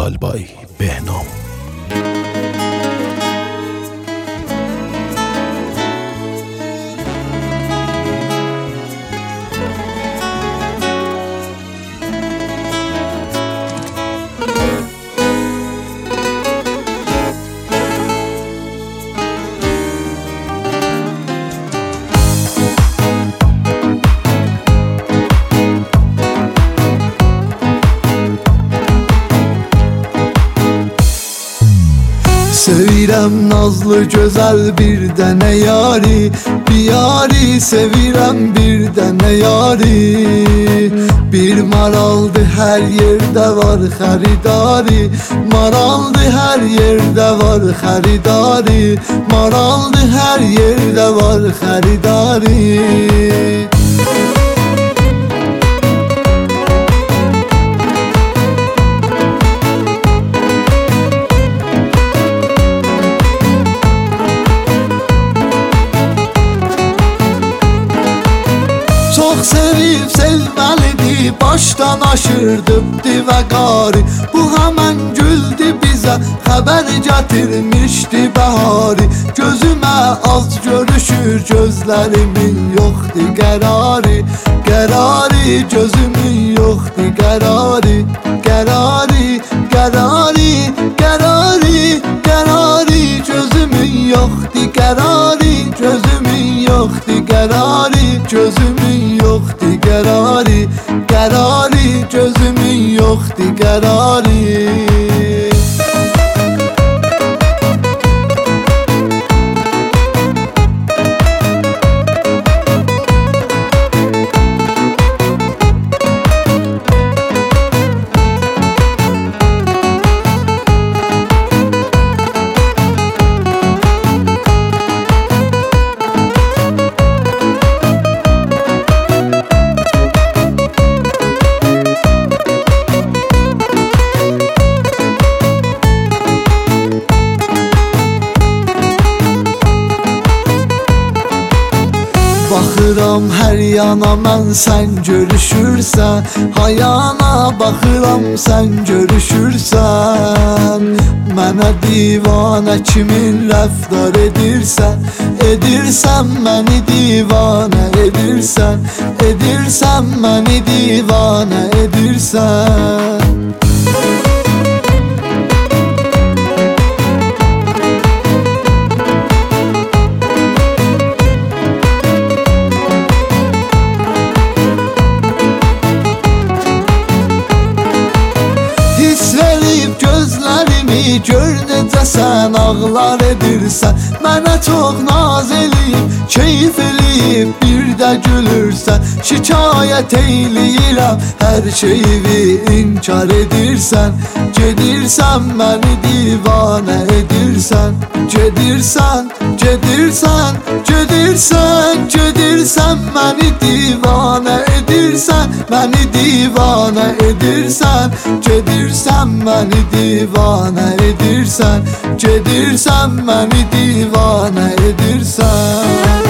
by بهنام. Sevirəm nazlı gözəl bir dənə yari, bir yari sevirəm bir dənə yari. Bir maraldı hər yerdə var xəridari, maraldı hər yerdə var xəridari, maraldı hər yerdə var xəridari. Çox sevib sevməlidir, başdan aşırdıbdı və qari. Bu həmən güldü bizə, xəbər gətirmişdi bəhari. Gözümə az görüşür, gözlərimin yoxdur qərari, qərari gözümün yoxdur qərari, qərari, qərari, qərari, qərari gözümün yoxdur qərari, gözümün yoxdur qərari, gözümün yoxdur qərari, qərari gözümün yoxdur qərari. Baxıram hər yana mən sən görüşürsən, hayana baxıram sən görüşürsən. Mənə divanə kimin rəftar edirsən, edirsən məni divanə edirsən, edirsən məni divanə edirsən. Gör necə sən ağlar edirsən, mənə çox naz eləyib, keyif eləyib, bir də gülürsən. Şikayət eyləyirəm, hər şeyi inkar edirsən, gedirsən məni divanə edirsən, gedirsən, gedirsən, gedirsən, gedirsən məni divanə edirsən, məni divanə edirsən, gedirsən məni divanə edirsən, gedirsən məni divanə edirsən.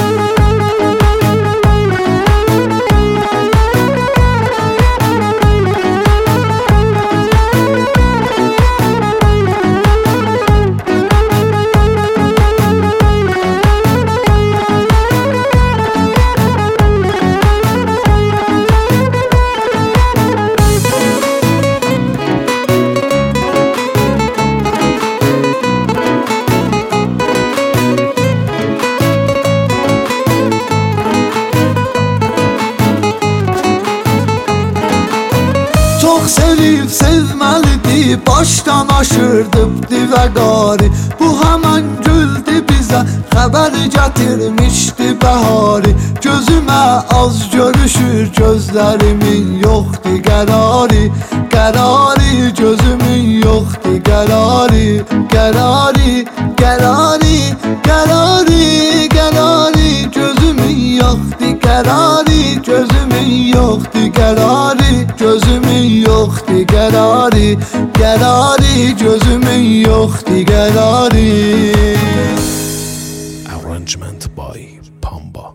Sevib sevməlidir, başdan aşırdıbdı və qari. Bu həmən güldü bizə, xəbər gətirmişdi bəhari. Gözümə az görüşür, gözlərimin yoxdur qərari, qərari gözümün yoxdur qərari, qərari, qərari, qərari, qərari gözümün yoxdur qərari, gözümün yoxdur qərari, gözümün yoxdur qərari, qərari gözümün yoxdur qərari. Arrangement by Pamba.